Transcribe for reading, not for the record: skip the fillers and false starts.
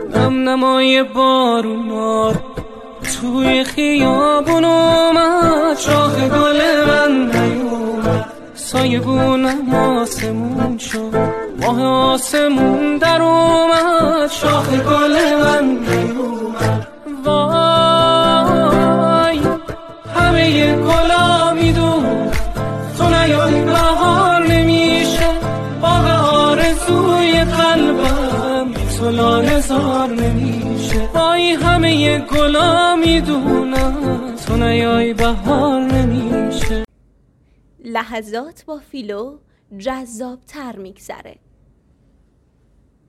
نم نمای بارونار توی خیابون اومد، شاخ گل من نیومد، سایه بونم آسمون شد، ماه آسمون در اومد، شاخ گل من نیومد. وای همه گلا میدون تو نیای بهار نمیشه، باغ آرزوی قلبم تو لاله‌زار نمیشه. وای همه گلا میدونم تو نیای بهار نمیشه. لحظات با فیلو جذاب تر میگذره.